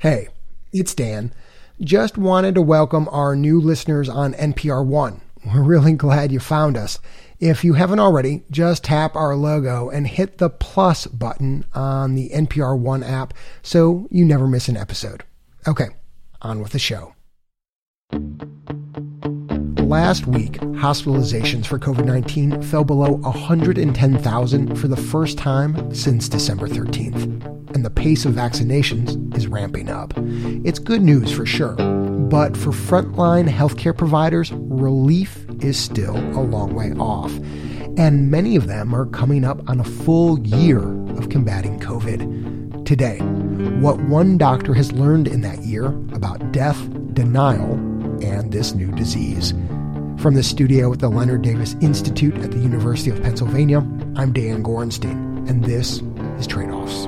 Hey, it's Dan. Just wanted to welcome our new listeners on NPR One. We're really glad you found us. If you haven't already, just tap our logo and hit the plus button on the NPR One app so you never miss an episode. Okay, on with the show. Last week, hospitalizations for COVID-19 fell below 110,000 for the first time since December 13th. And the pace of vaccinations is ramping up. It's good news for sure, but for frontline healthcare providers, relief is still a long way off. And many of them are coming up on a full year of combating COVID. Today, what one doctor has learned in that year about death, denial, and this new disease. From the studio at the Leonard Davis Institute at the University of Pennsylvania, I'm Dan Gorenstein, and this is Trade-Offs.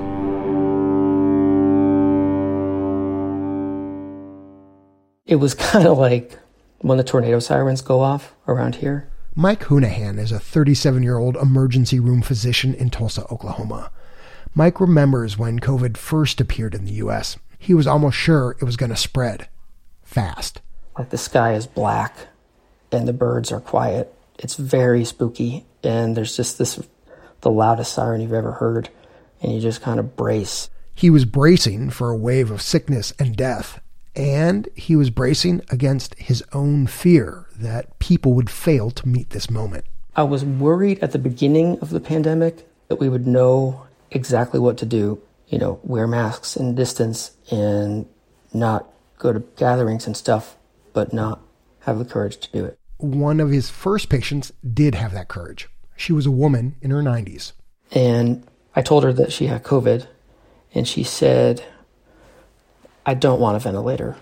It was kind of like when the tornado sirens go off around here. Mike Hoonihan is a 37-year-old emergency room physician in Tulsa, Oklahoma. Mike remembers when COVID first appeared in the U.S. He was almost sure it was going to spread fast. Like the sky is black and the birds are quiet. It's very spooky, and there's just the loudest siren you've ever heard, and you just kind of brace. He was bracing for a wave of sickness and death, and he was bracing against his own fear that people would fail to meet this moment. I was worried at the beginning of the pandemic that we would know exactly what to do, wear masks and distance and not go to gatherings and stuff, but not have the courage to do it. One of his first patients did have that courage. She was a woman in her 90s. And I told her that she had COVID, and she said, I don't want a ventilator.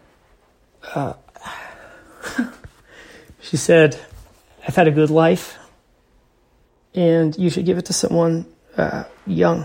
She said, I've had a good life, and you should give it to someone young.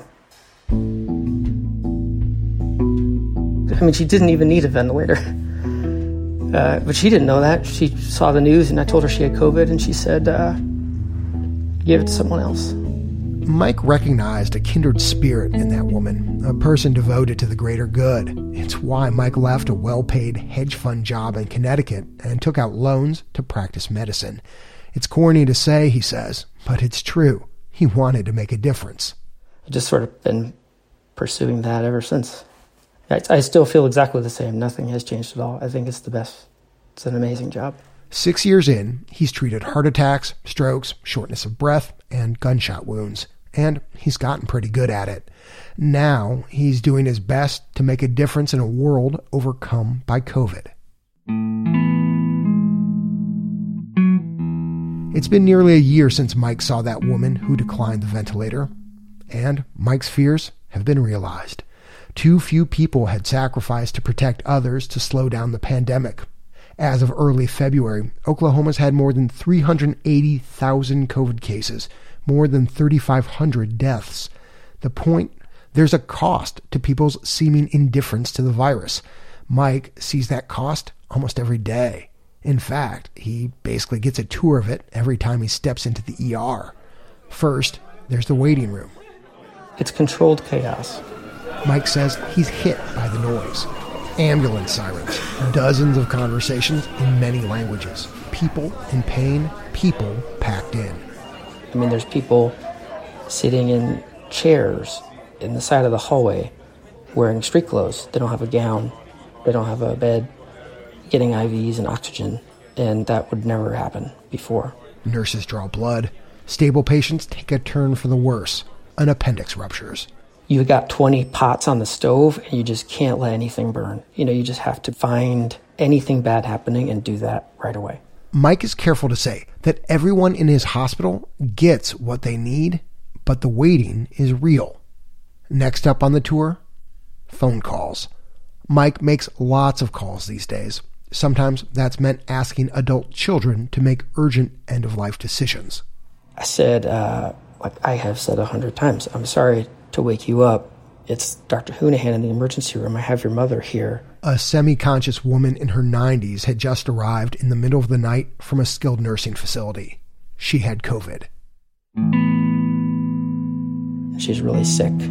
I mean, she didn't even need a ventilator. But she didn't know that. She saw the news, and I told her she had COVID, and she said, give it to someone else. Mike recognized a kindred spirit in that woman, a person devoted to the greater good. It's why Mike left a well-paid hedge fund job in Connecticut and took out loans to practice medicine. It's corny to say, he says, but it's true. He wanted to make a difference. I've just sort of been pursuing that ever since. I still feel exactly the same. Nothing has changed at all. I think it's the best. It's an amazing job. 6 years in, he's treated heart attacks, strokes, shortness of breath, and gunshot wounds. And he's gotten pretty good at it. Now he's doing his best to make a difference in a world overcome by COVID. It's been nearly a year since Mike saw that woman who declined the ventilator. And Mike's fears have been realized. Too few people had sacrificed to protect others to slow down the pandemic. As of early February, Oklahoma's had more than 380,000 COVID cases, more than 3,500 deaths. The point? There's a cost to people's seeming indifference to the virus. Mike sees that cost almost every day. In fact, he basically gets a tour of it every time he steps into the ER. First, there's the waiting room. It's controlled chaos. Mike says he's hit by the noise. Ambulance sirens, dozens of conversations in many languages. People in pain, people packed in. I mean, there's people sitting in chairs in the side of the hallway wearing street clothes. They don't have a gown. They don't have a bed, getting IVs and oxygen, and that would never happen before. Nurses draw blood. Stable patients take a turn for the worse. An appendix ruptures. You got 20 pots on the stove, and you just can't let anything burn. You just have to find anything bad happening and do that right away. Mike is careful to say that everyone in his hospital gets what they need, but the waiting is real. Next up on the tour, phone calls. Mike makes lots of calls these days. Sometimes that's meant asking adult children to make urgent end-of-life decisions. I said, like I have said 100 times, I'm sorry to wake you up. It's Dr. Hoonihan in the emergency room. I have your mother here. A semi-conscious woman in her 90s had just arrived in the middle of the night from a skilled nursing facility. She had COVID. She's really sick.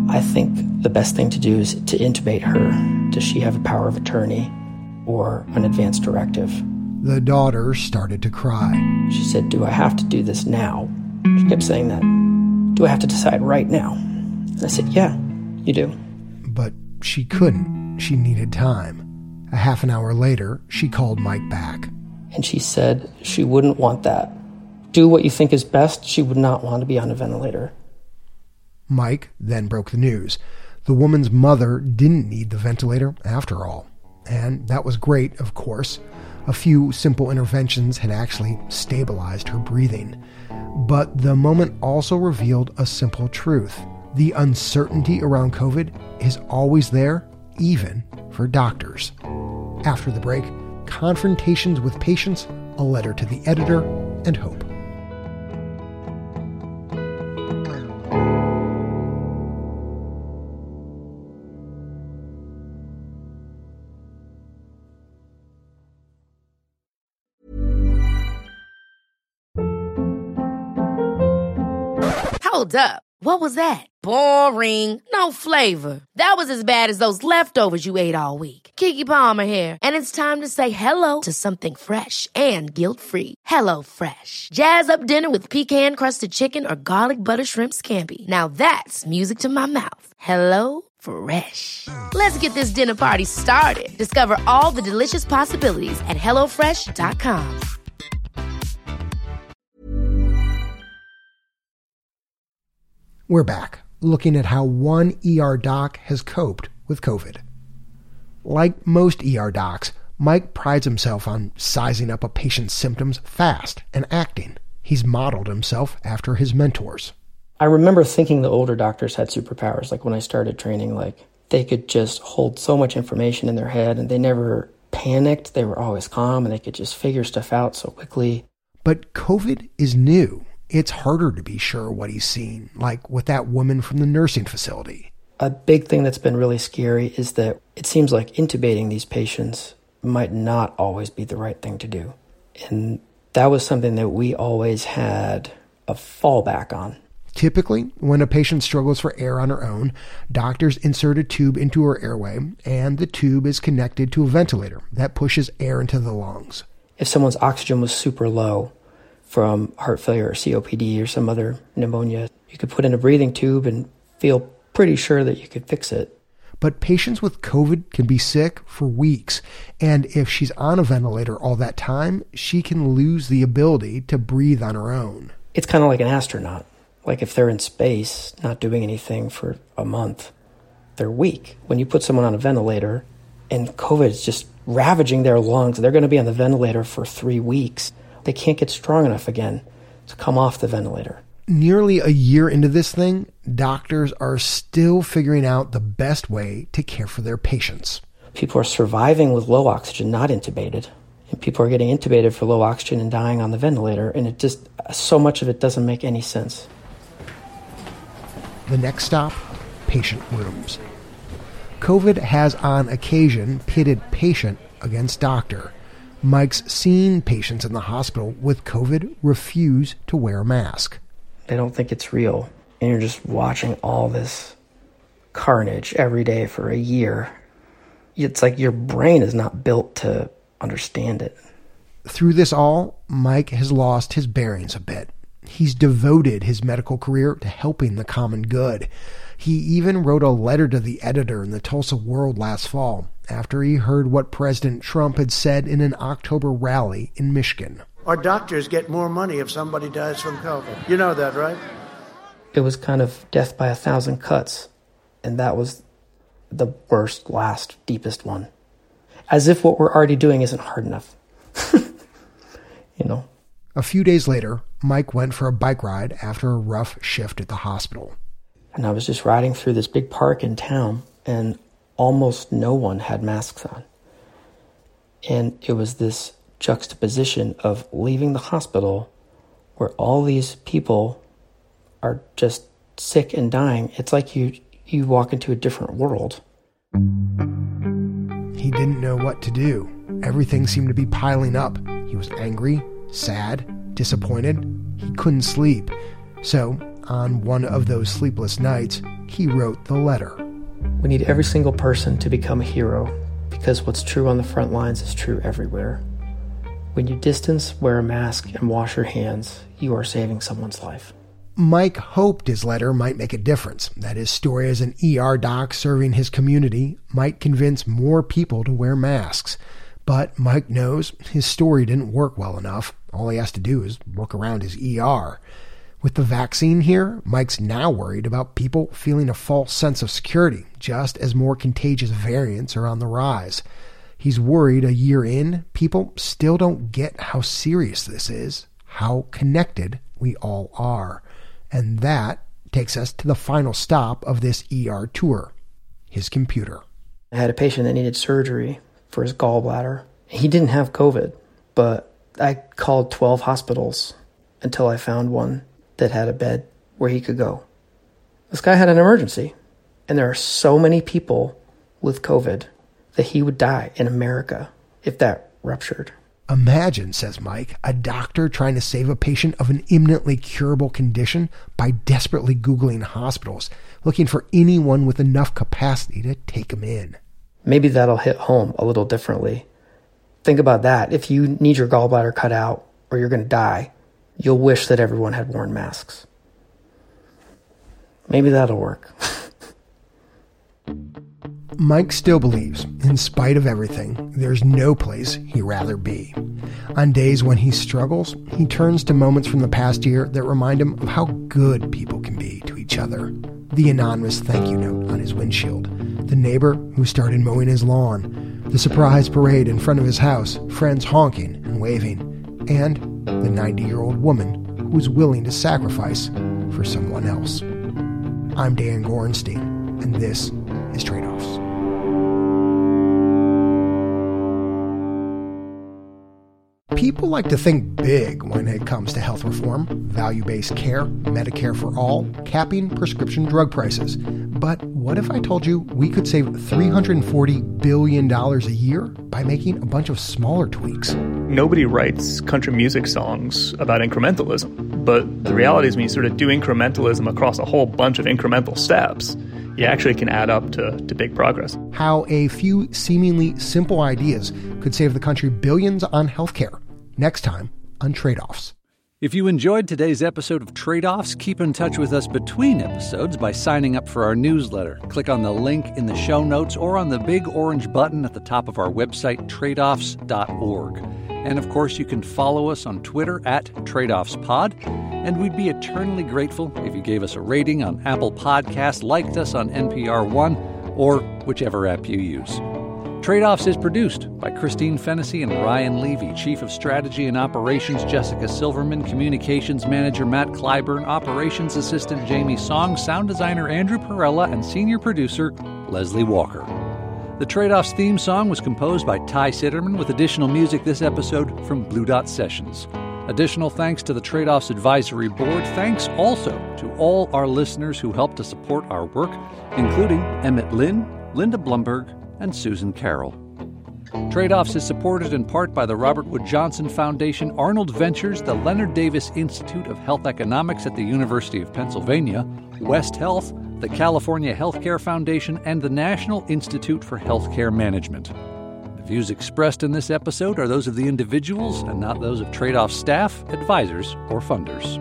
I think the best thing to do is to intubate her. Does she have a power of attorney or an advance directive? The daughter started to cry. She said, do I have to do this now? She kept saying that. Do I have to decide right now? And I said, yeah, you do. But she couldn't. She needed time. A half an hour later, she called Mike back. And she said she wouldn't want that. Do what you think is best. She would not want to be on a ventilator. Mike then broke the news. The woman's mother didn't need the ventilator after all. And that was great, of course. A few simple interventions had actually stabilized her breathing. But the moment also revealed a simple truth. The uncertainty around COVID is always there, even for doctors. After the break, confrontations with patients, a letter to the editor, and hope. Hold up. What was that? Boring. No flavor. That was as bad as those leftovers you ate all week. Keke Palmer here, and it's time to say hello to something fresh and guilt-free. HelloFresh. Jazz up dinner with pecan-crusted chicken or garlic butter shrimp scampi. Now that's music to my mouth. HelloFresh. Let's get this dinner party started. Discover all the delicious possibilities at HelloFresh.com. We're back, looking at how one ER doc has coped with COVID. Like most ER docs, Mike prides himself on sizing up a patient's symptoms fast and acting. He's modeled himself after his mentors. I remember thinking the older doctors had superpowers. Like when I started training, like they could just hold so much information in their head and they never panicked. They were always calm and they could just figure stuff out so quickly. But COVID is new. It's harder to be sure what he's seen, like with that woman from the nursing facility. A big thing that's been really scary is that it seems like intubating these patients might not always be the right thing to do. And that was something that we always had a fallback on. Typically, when a patient struggles for air on her own, doctors insert a tube into her airway, and the tube is connected to a ventilator that pushes air into the lungs. If someone's oxygen was super low, from heart failure or COPD or some other pneumonia, you could put in a breathing tube and feel pretty sure that you could fix it. But patients with COVID can be sick for weeks, and if she's on a ventilator all that time, she can lose the ability to breathe on her own. It's kind of like an astronaut. Like if they're in space, not doing anything for a month, they're weak. When you put someone on a ventilator and COVID is just ravaging their lungs, they're going to be on the ventilator for 3 weeks. They can't get strong enough again to come off the ventilator. Nearly a year into this thing, doctors are still figuring out the best way to care for their patients. People are surviving with low oxygen, not intubated. And people are getting intubated for low oxygen and dying on the ventilator. And it just, so much of it doesn't make any sense. The next stop, patient rooms. COVID has on occasion pitted patient against doctor. Mike's seen patients in the hospital with COVID refuse to wear a mask. They don't think it's real. And you're just watching all this carnage every day for a year. It's like your brain is not built to understand it. Through this all, Mike has lost his bearings a bit. He's devoted his medical career to helping the common good. He even wrote a letter to the editor in the Tulsa World last fall after he heard what President Trump had said in an October rally in Michigan. Our doctors get more money if somebody dies from COVID. You know that, right? It was kind of death by 1,000 cuts, and that was the worst, last, deepest one. As if what we're already doing isn't hard enough. You know? A few days later, Mike went for a bike ride after a rough shift at the hospital. And I was just riding through this big park in town, and almost no one had masks on. And it was this juxtaposition of leaving the hospital where all these people are just sick and dying. It's like you walk into a different world. He didn't know what to do. Everything seemed to be piling up. He was angry, sad, disappointed. He couldn't sleep. So on one of those sleepless nights, he wrote the letter. We need every single person to become a hero, because what's true on the front lines is true everywhere. When you distance, wear a mask, and wash your hands, you are saving someone's life. Mike hoped his letter might make a difference, that his story as an ER doc serving his community might convince more people to wear masks. But Mike knows his story didn't work well enough. All he has to do is look around his ER. With the vaccine here, Mike's now worried about people feeling a false sense of security, just as more contagious variants are on the rise. He's worried a year in, people still don't get how serious this is, how connected we all are. And that takes us to the final stop of this ER tour, his computer. I had a patient that needed surgery for his gallbladder. He didn't have COVID, but I called 12 hospitals until I found one that had a bed where he could go. This guy had an emergency, and there are so many people with COVID that he would die in America if that ruptured. Imagine, says Mike, a doctor trying to save a patient of an imminently curable condition by desperately Googling hospitals, looking for anyone with enough capacity to take him in. Maybe that'll hit home a little differently. Think about that. If you need your gallbladder cut out or you're going to die, you'll wish that everyone had worn masks. Maybe that'll work. Mike still believes, in spite of everything, there's no place he'd rather be. On days when he struggles, he turns to moments from the past year that remind him of how good people can be to each other. The anonymous thank you note on his windshield, the neighbor who started mowing his lawn, the surprise parade in front of his house, friends honking and waving, and the 90-year-old woman who was willing to sacrifice for someone else. I'm Dan Gorenstein, and this is Trade-Offs. People like to think big when it comes to health reform, value-based care, Medicare for all, capping prescription drug prices. But what if I told you we could save $340 billion a year by making a bunch of smaller tweaks? Nobody writes country music songs about incrementalism, but the reality is when you sort of do incrementalism across a whole bunch of incremental steps, you actually can add up to big progress. How a few seemingly simple ideas could save the country billions on healthcare. Next time on Trade-Offs. If you enjoyed today's episode of Trade-Offs, keep in touch with us between episodes by signing up for our newsletter. Click on the link in the show notes or on the big orange button at the top of our website, tradeoffs.org. And of course, you can follow us on Twitter at TradeOffsPod. And we'd be eternally grateful if you gave us a rating on Apple Podcasts, liked us on NPR One, or whichever app you use. Trade-Offs is produced by Christine Fennessy and Ryan Levy, Chief of Strategy and Operations Jessica Silverman, Communications Manager Matt Clyburn, Operations Assistant Jamie Song, Sound Designer Andrew Perella, and Senior Producer Leslie Walker. The Trade-Offs theme song was composed by Ty Sitterman, with additional music this episode from Blue Dot Sessions. Additional thanks to the Trade-Offs Advisory Board. Thanks also to all our listeners who helped to support our work, including Emmett Lynn, Linda Blumberg, and Susan Carroll. Trade-Offs is supported in part by the Robert Wood Johnson Foundation, Arnold Ventures, the Leonard Davis Institute of Health Economics at the University of Pennsylvania, West Health, the California Healthcare Foundation, and the National Institute for Healthcare Management. The views expressed in this episode are those of the individuals and not those of Trade-Offs staff, advisors, or funders.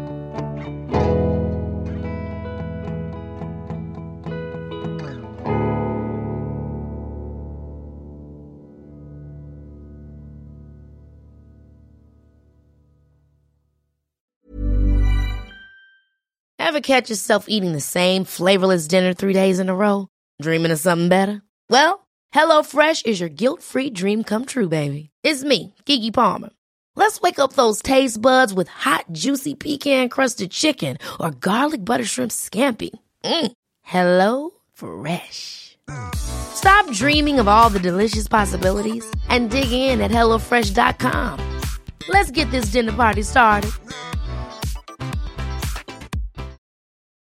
Ever catch yourself eating the same flavorless dinner 3 days in a row? Dreaming of something better? Well, HelloFresh is your guilt-free dream come true, baby. It's me, Keke Palmer. Let's wake up those taste buds with hot, juicy pecan-crusted chicken or garlic butter shrimp scampi. Hello Fresh. Stop dreaming of all the delicious possibilities and dig in at HelloFresh.com. Let's get this dinner party started.